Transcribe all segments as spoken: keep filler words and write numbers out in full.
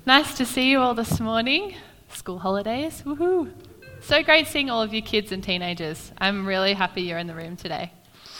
Nice to see you all this morning. School holidays, woohoo. So great seeing all of you kids and teenagers. I'm really happy you're in the room today.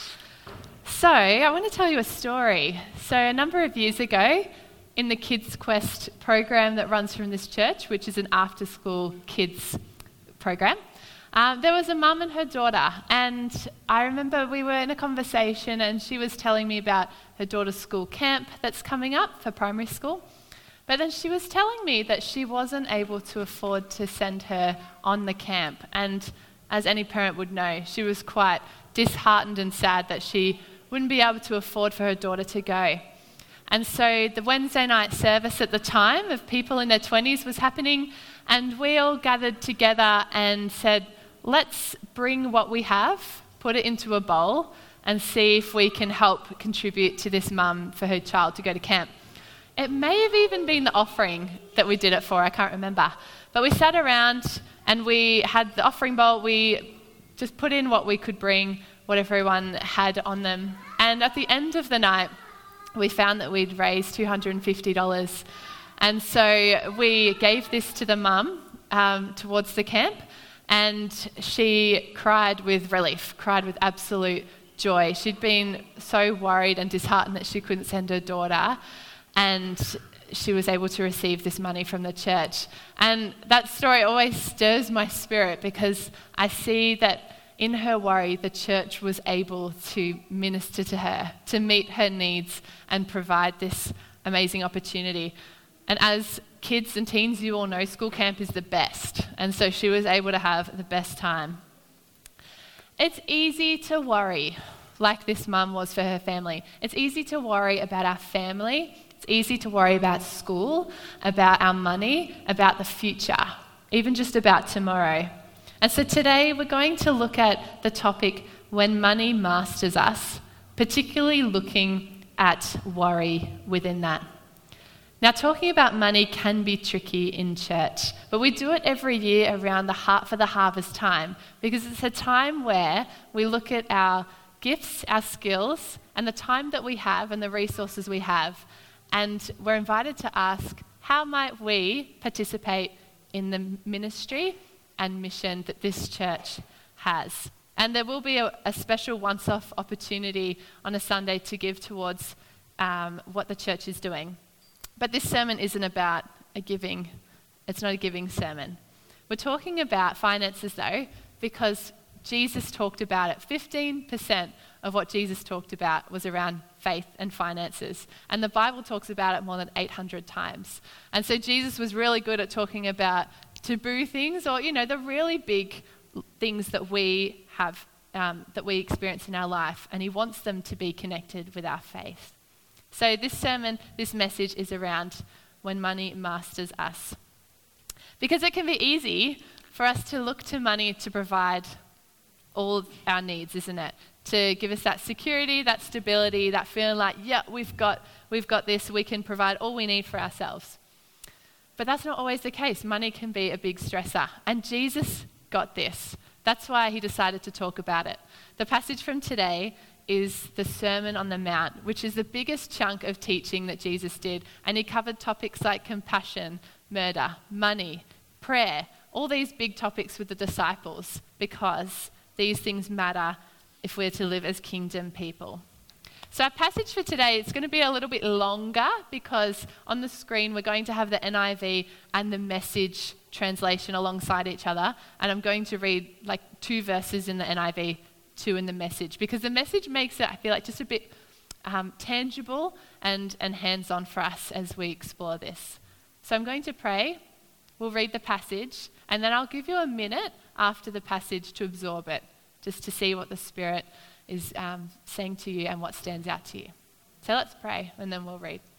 So, I want to tell you a story. So, a number of years ago, in the Kids Quest program that runs from this church, which is an after-school kids program, um, there was a mum and her daughter. And I remember we were in a conversation and she was telling me about her daughter's school camp that's coming up for primary school. But then she was telling me that she wasn't able to afford to send her on the camp. And as any parent would know, she was quite disheartened and sad that she wouldn't be able to afford for her daughter to go. And so the Wednesday night service at the time of people in their twenties was happening, and we all gathered together and said, let's bring what we have, put it into a bowl, and see if we can help contribute to this mum for her child to go to camp. It may have even been the offering that we did it for, I can't remember. But we sat around and we had the offering bowl, we just put in what we could bring, what everyone had on them. And at the end of the night, we found that we'd raised two hundred fifty dollars. And so we gave this to the mum um, towards the camp, and she cried with relief, cried with absolute joy. She'd been so worried and disheartened that she couldn't send her daughter, and she was able to receive this money from the church. And that story always stirs my spirit because I see that in her worry, the church was able to minister to her, to meet her needs and provide this amazing opportunity. And as kids and teens, you all know school camp is the best. And so she was able to have the best time. It's easy to worry, like this mum was for her family. It's easy to worry about our family. It's easy to worry about school, about our money, about the future, even just about tomorrow. And so today we're going to look at the topic, when money masters us, particularly looking at worry within that. Now, talking about money can be tricky in church, but we do it every year around the heart for the harvest time, because it's a time where we look at our gifts, our skills, and the time that we have and the resources we have. And we're invited to ask, how might we participate in the ministry and mission that this church has? And there will be a, a special once-off opportunity on a Sunday to give towards um, what the church is doing. But this sermon isn't about a giving, it's not a giving sermon. We're talking about finances though, because Jesus talked about it. fifteen percent of what Jesus talked about was around faith and finances. And the Bible talks about it more than eight hundred times. And so Jesus was really good at talking about taboo things, or, you know, the really big things that we have, um, that we experience in our life. And he wants them to be connected with our faith. So this sermon, this message is around when money masters us. Because it can be easy for us to look to money to provide all our needs, isn't it? To give us that security, that stability, that feeling like, yeah, we've got, we've got this, we can provide all we need for ourselves. But that's not always the case. Money can be a big stressor. And Jesus got this. That's why he decided to talk about it. The passage from today is the Sermon on the Mount, which is the biggest chunk of teaching that Jesus did. And he covered topics like compassion, murder, money, prayer, all these big topics with the disciples, because these things matter if we're to live as kingdom people. So our passage for today, it's going to be a little bit longer because on the screen we're going to have the N I V and the Message translation alongside each other. And I'm going to read like two verses in the N I V, two in the Message, because the Message makes it, I feel like, just a bit um, tangible and, and hands-on for us as we explore this. So I'm going to pray, we'll read the passage, and then I'll give you a minute after the passage to absorb it, just to see what the Spirit is um, saying to you and what stands out to you. So let's pray, and then we'll read.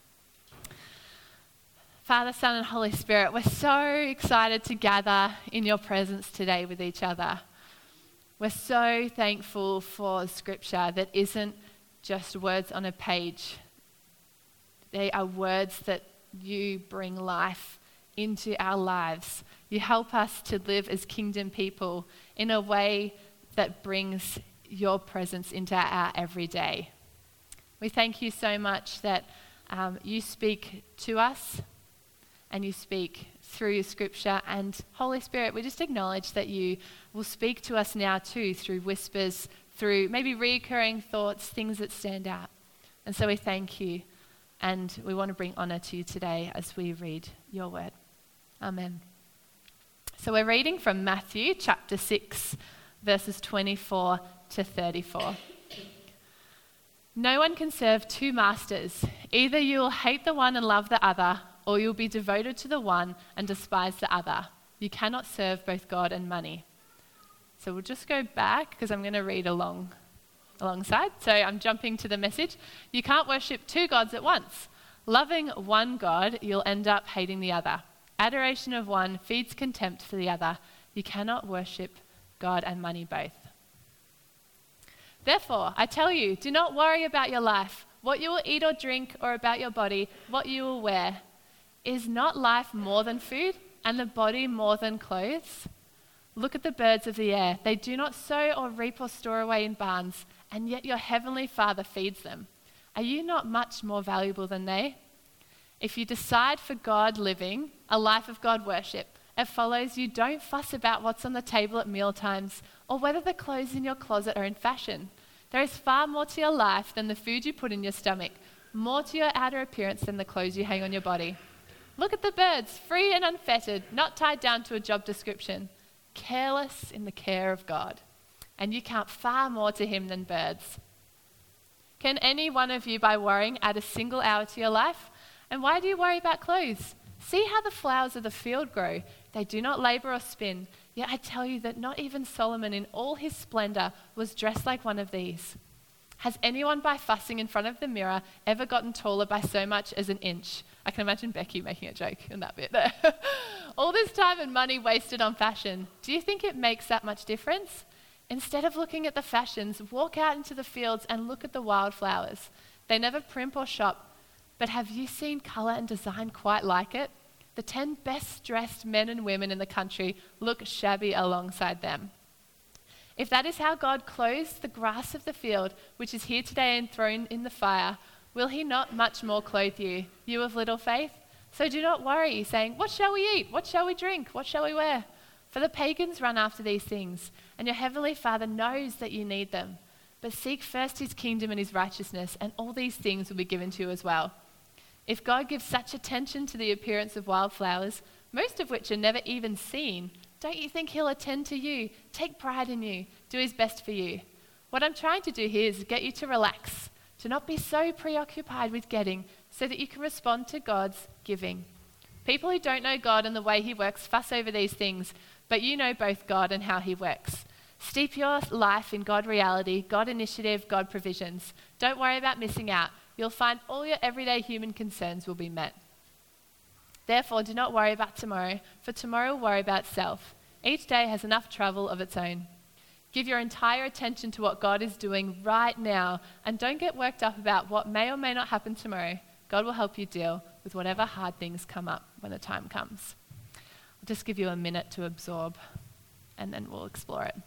Father, Son, and Holy Spirit, we're so excited to gather in your presence today with each other. We're so thankful for Scripture that isn't just words on a page. They are words that you bring life into our lives. You help us to live as kingdom people in a way that brings your presence into our everyday. We thank you so much that um, you speak to us and you speak through your scripture. And Holy Spirit, we just acknowledge that you will speak to us now too through whispers, through maybe recurring thoughts, things that stand out. And so we thank you, and we want to bring honor to you today as we read your word. Amen. So we're reading from Matthew chapter six, verses twenty-four to thirty-four. No one can serve two masters. Either you will hate the one and love the other, or you'll be devoted to the one and despise the other. You cannot serve both God and money. So we'll just go back because I'm going to read along alongside. So I'm jumping to the message. You can't worship two gods at once. Loving one God, you'll end up hating the other. Adoration of one feeds contempt for the other. You cannot worship God and money both. Therefore, I tell you, do not worry about your life, what you will eat or drink, or about your body, what you will wear. Is not life more than food, and the body more than clothes? Look at the birds of the air. They do not sow or reap or store away in barns, and yet your heavenly Father feeds them. Are you not much more valuable than they? If you decide for God living, a life of God worship, it follows you don't fuss about what's on the table at mealtimes or whether the clothes in your closet are in fashion. There is far more to your life than the food you put in your stomach, more to your outer appearance than the clothes you hang on your body. Look at the birds, free and unfettered, not tied down to a job description, careless in the care of God. And you count far more to him than birds. Can any one of you, by worrying, add a single hour to your life? And why do you worry about clothes? See how the flowers of the field grow. They do not labor or spin. Yet I tell you that not even Solomon in all his splendor was dressed like one of these. Has anyone by fussing in front of the mirror ever gotten taller by so much as an inch? I can imagine Becky making a joke in that bit there. All this time and money wasted on fashion. Do you think it makes that much difference? Instead of looking at the fashions, walk out into the fields and look at the wildflowers. They never primp or shop. But have you seen colour and design quite like it? The ten best dressed men and women in the country look shabby alongside them. If that is how God clothes the grass of the field, which is here today and thrown in the fire, will he not much more clothe you, you of little faith? So do not worry, saying, what shall we eat? What shall we drink? What shall we wear? For the pagans run after these things, and your heavenly Father knows that you need them. But seek first his kingdom and his righteousness, and all these things will be given to you as well. If God gives such attention to the appearance of wildflowers, most of which are never even seen, don't you think he'll attend to you, take pride in you, do his best for you? What I'm trying to do here is get you to relax, to not be so preoccupied with getting, so that you can respond to God's giving. People who don't know God and the way he works fuss over these things, but you know both God and how he works. Steep your life in God reality, God initiative, God provisions. Don't worry about missing out. You'll find all your everyday human concerns will be met. Therefore, do not worry about tomorrow, for tomorrow will worry about itself. Each day has enough trouble of its own. Give your entire attention to what God is doing right now, and don't get worked up about what may or may not happen tomorrow. God will help you deal with whatever hard things come up when the time comes. I'll just give you a minute to absorb, and then we'll explore it.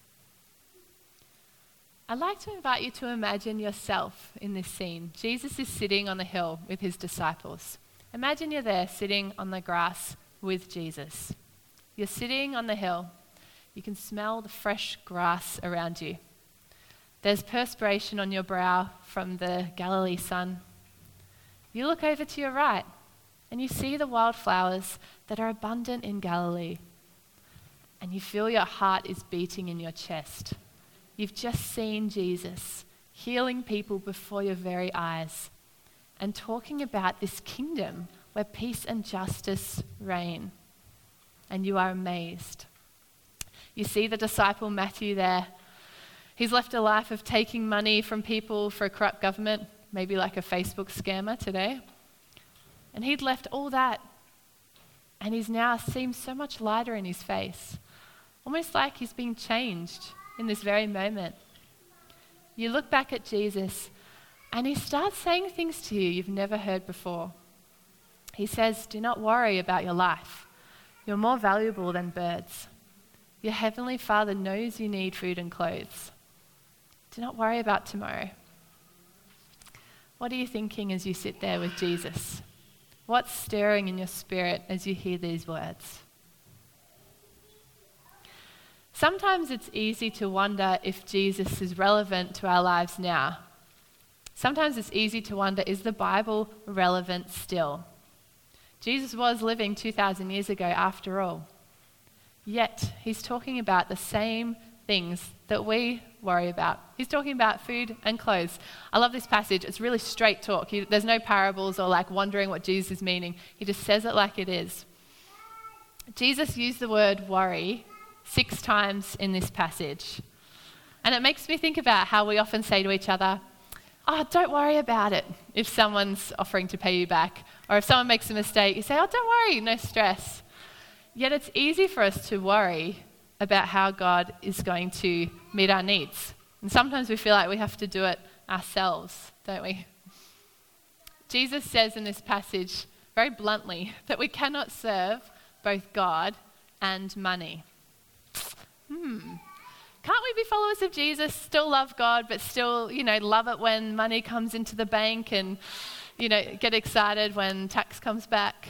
I'd like to invite you to imagine yourself in this scene. Jesus is sitting on the hill with his disciples. Imagine you're there sitting on the grass with Jesus. You're sitting on the hill. You can smell the fresh grass around you. There's perspiration on your brow from the Galilee sun. You look over to your right and you see the wildflowers that are abundant in Galilee. And you feel your heart is beating in your chest. You've just seen Jesus healing people before your very eyes and talking about this kingdom where peace and justice reign. And you are amazed. You see the disciple Matthew there. He's left a life of taking money from people for a corrupt government, maybe like a Facebook scammer today. And he'd left all that, and he's now seems so much lighter in his face, almost like he's being changed in this very moment. You look back at Jesus and he starts saying things to you you've never heard before. He says, do not worry about your life. You're more valuable than birds. Your heavenly Father knows you need food and clothes. Do not worry about tomorrow. What are you thinking as you sit there with Jesus? What's stirring in your spirit as you hear these words? Sometimes it's easy to wonder if Jesus is relevant to our lives now. Sometimes it's easy to wonder, is the Bible relevant still? Jesus was living two thousand years ago after all. Yet, he's talking about the same things that we worry about. He's talking about food and clothes. I love this passage. It's really straight talk. He, there's no parables or like wondering what Jesus is meaning. He just says it like it is. Jesus used the word worry six times in this passage. And it makes me think about how we often say to each other, oh, don't worry about it, if someone's offering to pay you back. Or if someone makes a mistake, you say, oh, don't worry, no stress. Yet it's easy for us to worry about how God is going to meet our needs. And sometimes we feel like we have to do it ourselves, don't we? Jesus says in this passage, very bluntly, that we cannot serve both God and money. Hmm. Can't we be followers of Jesus, still love God, but still, you know, love it when money comes into the bank and, you know, get excited when tax comes back?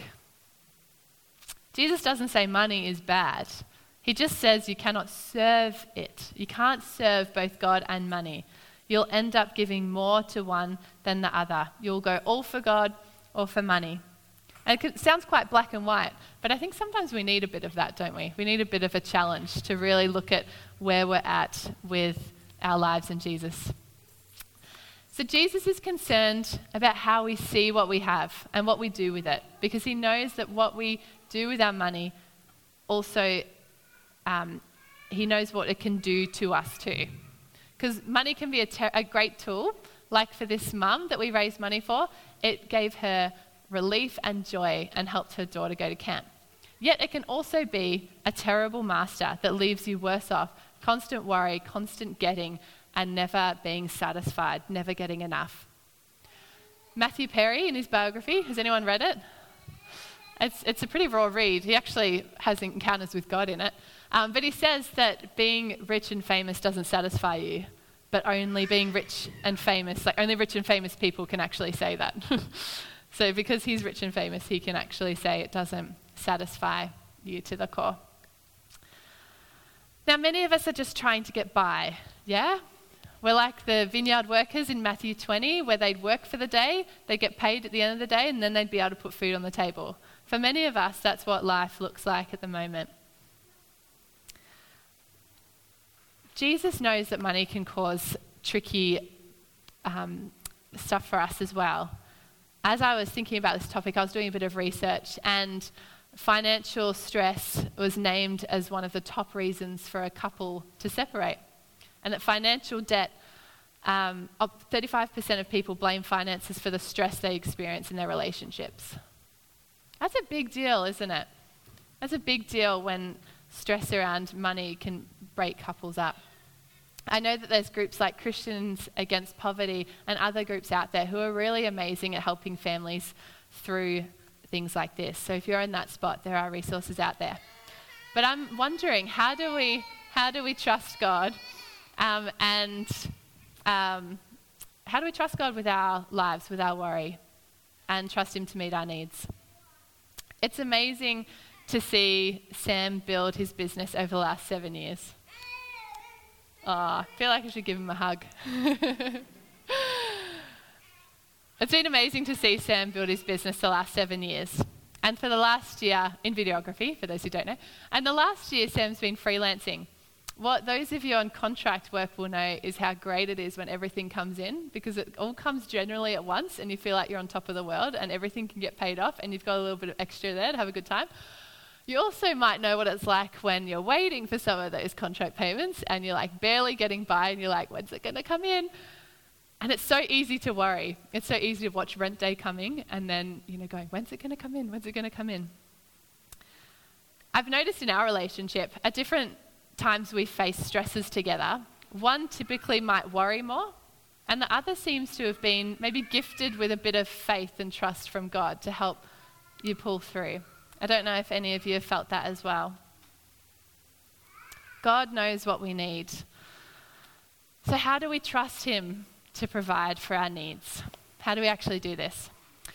Jesus doesn't say money is bad. He just says you cannot serve it. You can't serve both God and money. You'll end up giving more to one than the other. You'll go all for God or for money. And it sounds quite black and white, but I think sometimes we need a bit of that, don't we? We need a bit of a challenge to really look at where we're at with our lives in Jesus. So Jesus is concerned about how we see what we have and what we do with it, because he knows that what we do with our money also, um, he knows what it can do to us too. Because money can be a, ter- a great tool, like for this mum that we raised money for. It gave her relief and joy and helped her daughter go to camp. Yet it can also be a terrible master that leaves you worse off. Constant worry, constant getting, and never being satisfied, never getting enough. Matthew Perry, in his biography, has anyone read it? It's, it's a pretty raw read. He actually has encounters with God in it. Um, but he says that being rich and famous doesn't satisfy you, but only being rich and famous, like only rich and famous people can actually say that. So because he's rich and famous, he can actually say it doesn't satisfy you to the core. Now, many of us are just trying to get by, yeah? We're like the vineyard workers in Matthew twenty, where they'd work for the day, they'd get paid at the end of the day, and then they'd be able to put food on the table. For many of us, that's what life looks like at the moment. Jesus knows that money can cause tricky um, stuff for us as well. As I was thinking about this topic, I was doing a bit of research, and financial stress was named as one of the top reasons for a couple to separate. And that financial debt, um, thirty-five percent of people blame finances for the stress they experience in their relationships. That's a big deal, isn't it? That's a big deal when stress around money can break couples up. I know that there's groups like Christians Against Poverty and other groups out there who are really amazing at helping families through things like this. So if you're in that spot, there are resources out there. But I'm wondering, how do we how do we trust God? Um, and um, how do we trust God with our lives, with our worry, and trust him to meet our needs? It's amazing to see Sam build his business over the last seven years. Oh, I feel like I should give him a hug. It's been amazing to see Sam build his business the last seven years. And for the last year, in videography, for those who don't know, and the last year Sam's been freelancing. What those of you on contract work will know is how great it is when everything comes in, because it all comes generally at once and you feel like you're on top of the world and everything can get paid off and you've got a little bit of extra there to have a good time. You also might know what it's like when you're waiting for some of those contract payments and you're like barely getting by and you're like, when's it going to come in? And it's so easy to worry. It's so easy to watch rent day coming and then, you know, going, when's it going to come in? When's it going to come in? I've noticed in our relationship, at different times we face stresses together, one typically might worry more, and the other seems to have been maybe gifted with a bit of faith and trust from God to help you pull through. I don't know if any of you have felt that as well. God knows what we need. So how do we trust him to provide for our needs? How do we actually do this?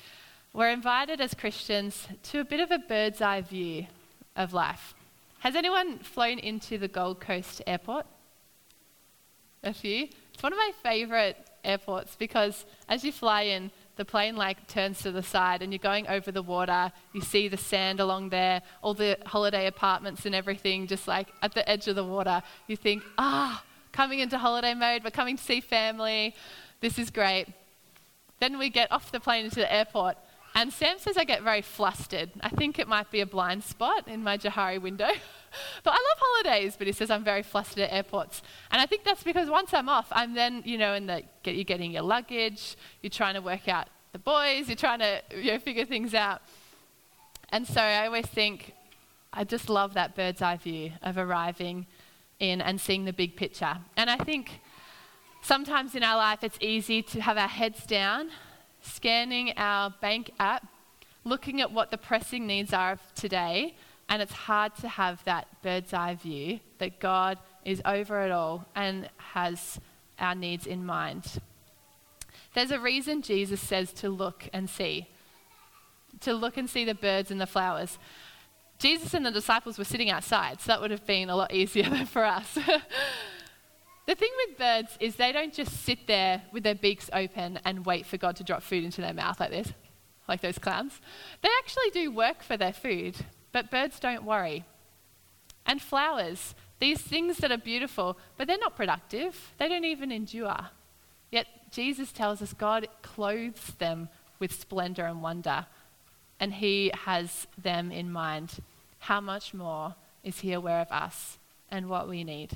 We're invited as Christians to a bit of a bird's eye view of life. Has anyone flown into the Gold Coast airport? A few? It's one of my favourite airports because as you fly in, the plane like turns to the side and you're going over the water, you see the sand along there, all the holiday apartments and everything just like at the edge of the water. You think, ah, coming into holiday mode, we're coming to see family, this is great. Then we get off the plane into the airport and Sam says I get very flustered. I think it might be a blind spot in my Johari window. But I love holidays, but he says I'm very flustered at airports. And I think that's because once I'm off, I'm then, you know, in the, get, you're getting your luggage, you're trying to work out the boys, you're trying to, you know, figure things out. And so I always think, I just love that bird's eye view of arriving in and seeing the big picture. And I think sometimes in our life it's easy to have our heads down, scanning our bank app, looking at what the pressing needs are of today, and it's hard to have that bird's eye view that God is over it all and has our needs in mind. There's a reason Jesus says to look and see, to look and see the birds and the flowers. Jesus and the disciples were sitting outside, so that would have been a lot easier than for us. The thing with birds is they don't just sit there with their beaks open and wait for God to drop food into their mouth like this, like those clowns. They actually do work for their food, but birds don't worry. And flowers, these things that are beautiful, but they're not productive. They don't even endure. Yet Jesus tells us God clothes them with splendor and wonder, and he has them in mind. How much more is he aware of us and what we need?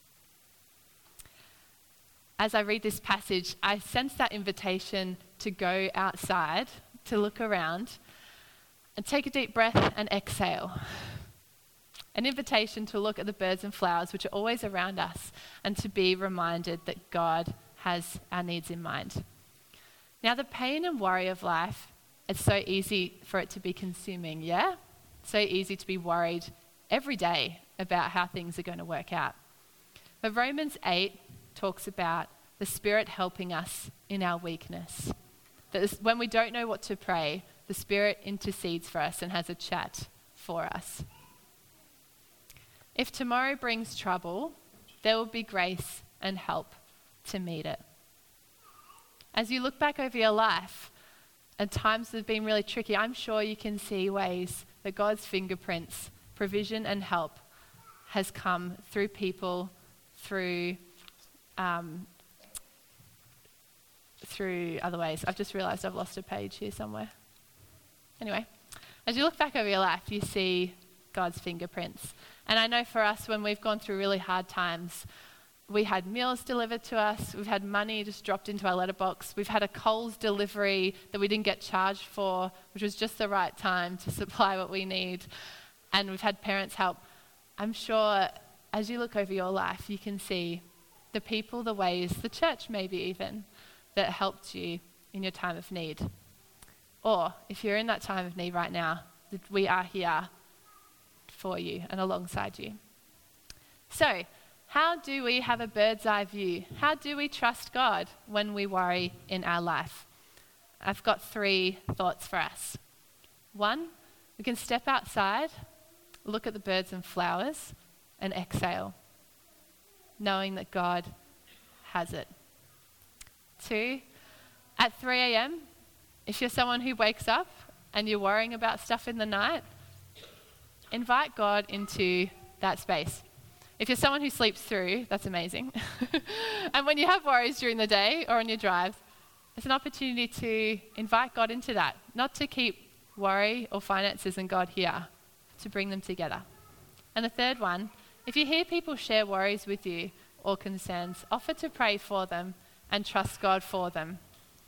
As I read this passage, I sense that invitation to go outside, to look around, and take a deep breath and exhale. An invitation to look at the birds and flowers which are always around us and to be reminded that God has our needs in mind. Now, the pain and worry of life, it's so easy for it to be consuming, yeah? So easy to be worried every day about how things are going to work out. But Romans eight talks about the Spirit helping us in our weakness. That when we don't know what to pray, the Spirit intercedes for us and has a chat for us. If tomorrow brings trouble, there will be grace and help to meet it. As you look back over your life, at times that have been really tricky, I'm sure you can see ways that God's fingerprints, provision and help has come through people, through um, through other ways. I've just realised I've lost a page here somewhere. Anyway, as you look back over your life, you see God's fingerprints. And I know for us, when we've gone through really hard times, we had meals delivered to us, we've had money just dropped into our letterbox, we've had a Coles delivery that we didn't get charged for, which was just the right time to supply what we need, and we've had parents help. I'm sure as you look over your life, you can see the people, the ways, the church maybe even, that helped you in your time of need. Or if you're in that time of need right now, we are here for you and alongside you. So, how do we have a bird's eye view? How do we trust God when we worry in our life? I've got three thoughts for us. One, we can step outside, look at the birds and flowers, and exhale, knowing that God has it. Two, at three a.m., if you're someone who wakes up and you're worrying about stuff in the night, invite God into that space. If you're someone who sleeps through, that's amazing. And when you have worries during the day or on your drives, it's an opportunity to invite God into that, not to keep worry or finances and God here, to bring them together. And the third one, if you hear people share worries with you or concerns, offer to pray for them and trust God for them.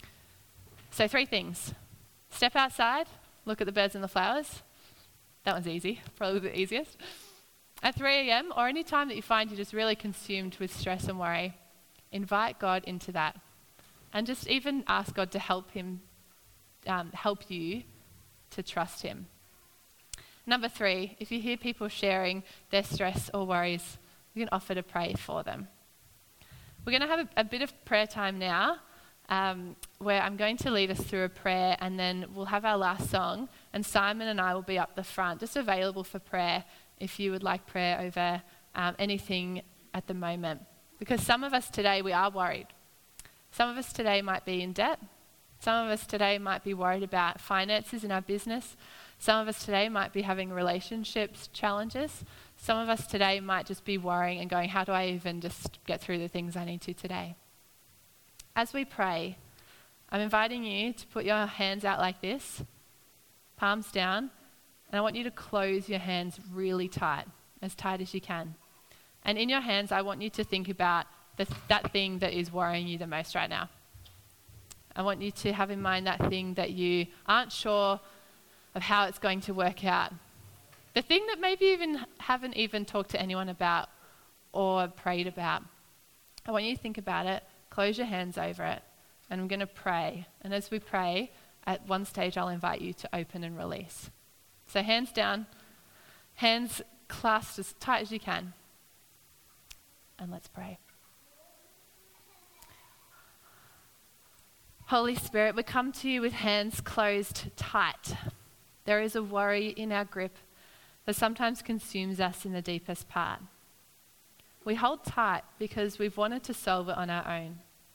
So three things. Step outside, look at the birds and the flowers. That one's easy, probably the easiest. At three a.m. or any time that you find you're just really consumed with stress and worry, invite God into that. And just even ask God to help him, um, help you to trust him. Number three, if you hear people sharing their stress or worries, you can offer to pray for them. We're going to have a, a bit of prayer time now. Um, where I'm going to lead us through a prayer, and then we'll have our last song, and Simon and I will be up the front, just available for prayer if you would like prayer over um, anything at the moment. Because some of us today, we are worried. Some of us today might be in debt. Some of us today might be worried about finances in our business. Some of us today might be having relationships challenges. Some of us today might just be worrying and going, how do I even just get through the things I need to today? As we pray, I'm inviting you to put your hands out like this, palms down, and I want you to close your hands really tight, as tight as you can. And in your hands, I want you to think about the, that thing that is worrying you the most right now. I want you to have in mind that thing that you aren't sure of how it's going to work out. The thing that maybe even haven't even talked to anyone about or prayed about. I want you to think about it, close your hands over it, and I'm going to pray. And as we pray, at one stage I'll invite you to open and release. So hands down, hands clasped as tight as you can. And let's pray. Holy Spirit, we come to you with hands closed tight. There is a worry in our grip that sometimes consumes us in the deepest part. We hold tight because we've wanted to solve it on our own.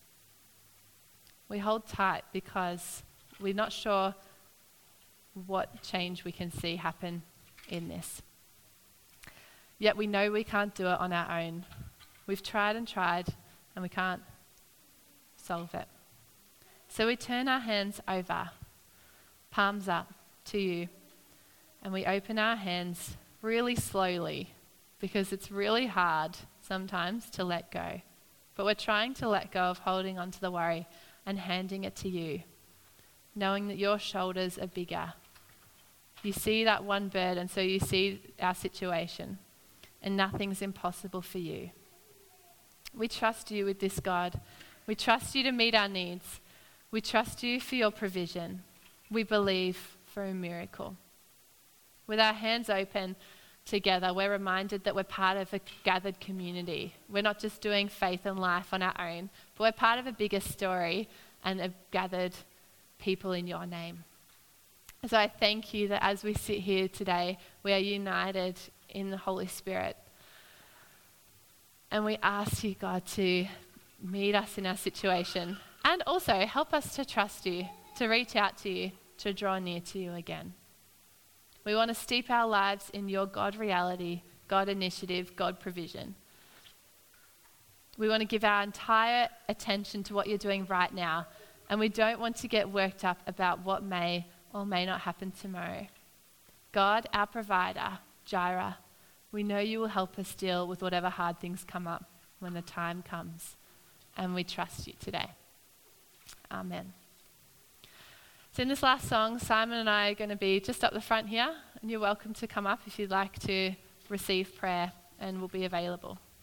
We hold tight because we're not sure what change we can see happen in this. Yet we know we can't do it on our own. We've tried and tried and we can't solve it. So we turn our hands over, palms up to you, and we open our hands really slowly because it's really hard sometimes to let go. But we're trying to let go of holding on to the worry and handing it to you, knowing that your shoulders are bigger. You see that one bird, and so you see our situation, and nothing's impossible for you. We trust you with this, God. We trust you to meet our needs. We trust you for your provision. We believe for a miracle. With our hands open together, we're reminded that we're part of a gathered community. We're not just doing faith and life on our own, but we're part of a bigger story and a gathered people in your name. So I thank you that as we sit here today, we are united in the Holy Spirit. And we ask you, God, to meet us in our situation and also help us to trust you, to reach out to you, to draw near to you again. We want to steep our lives in your God reality, God initiative, God provision. We want to give our entire attention to what you're doing right now, and we don't want to get worked up about what may or may not happen tomorrow. God, our provider, Jireh, we know you will help us deal with whatever hard things come up when the time comes, and we trust you today. Amen. So in this last song, Simon and I are going to be just up the front here, and you're welcome to come up if you'd like to receive prayer, and we'll be available.